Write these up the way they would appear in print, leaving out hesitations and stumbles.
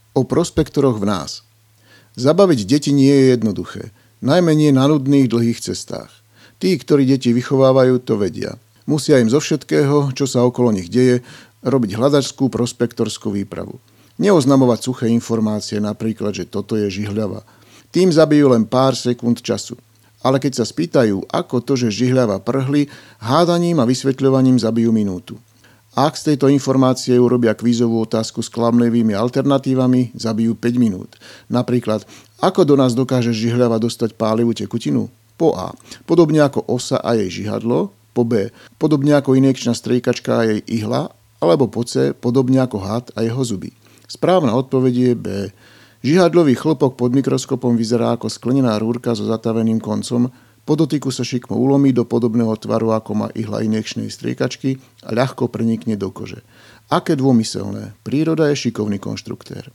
O prospektoroch v nás. Zabaviť deti nie je jednoduché, najmä nie na nudných dlhých cestách. Tí, ktorí deti vychovávajú, to vedia. Musia im zo všetkého, čo sa okolo nich deje, robiť hľadačskú prospektorskú výpravu. Neoznamovať suché informácie, napríklad, že toto je žihľava. Tým zabijú len pár sekúnd času. Ale keď sa spýtajú, ako to, že žihľava prhli, hádaním a vysvetľovaním zabijú minútu. Ak z tejto informácie urobia kvízovú otázku s klamlivými alternatívami, zabijú 5 minút. Napríklad, ako do nás dokáže žihľava dostať pálivú tekutinu? Po A. Podobne ako osa a jej žihadlo. Po B. Podobne ako injekčná striekačka a jej ihla. Alebo po C. Podobne ako had a jeho zuby. Správna odpoveď je B. Žihadlový chlpok pod mikroskopom vyzerá ako sklenená rúrka so zataveným koncom. Po dotyku sa šikmo ulomí do podobného tvaru, ako má ihla injekčnej striekačky a ľahko prenikne do kože. Aké dômyselné. Príroda je šikovný konštruktér.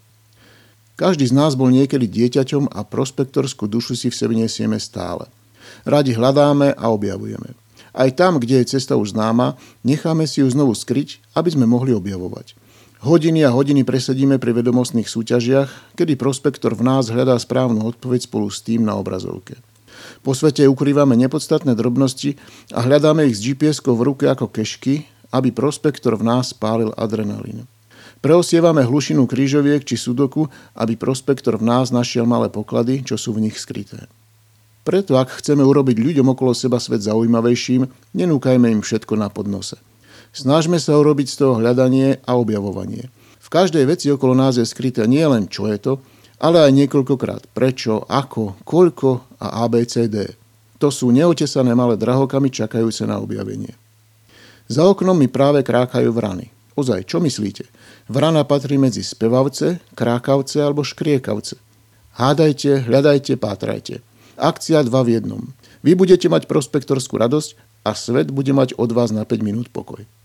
Každý z nás bol niekedy dieťaťom a prospektorskú dušu si v sebe nesieme stále. Radi hľadáme a objavujeme. Aj tam, kde je cesta už známa, necháme si ju znovu skryť, aby sme mohli objavovať. Hodiny a hodiny presedíme pri vedomostných súťažiach, kedy prospektor v nás hľadá správnu odpoveď spolu s tým na obrazovke. Po svete ukrývame nepodstatné drobnosti a hľadáme ich s GPS-kou v ruke ako kešky, aby prospektor v nás spálil adrenalín. Preosievame hlušinu krížoviek či sudoku, aby prospektor v nás našiel malé poklady, čo sú v nich skryté. Preto, ak chceme urobiť ľuďom okolo seba svet zaujímavejším, nenúkajme im všetko na podnose. Snažme sa urobiť z toho hľadanie a objavovanie. V každej veci okolo nás je skryté nie len čo je to, ale aj niekoľkokrát prečo, ako, koľko a ABCD. To sú neotesané malé drahokamy čakajúce na objavenie. Za oknom mi práve krákajú vrany. Ozaj, čo myslíte? Vrana patrí medzi spevavce, krákavce alebo škriekavce. Hádajte, hľadajte, pátrajte. Akcia 2 v 1. Vy budete mať prospektorskú radosť a svet bude mať od vás na 5 minút pokoj.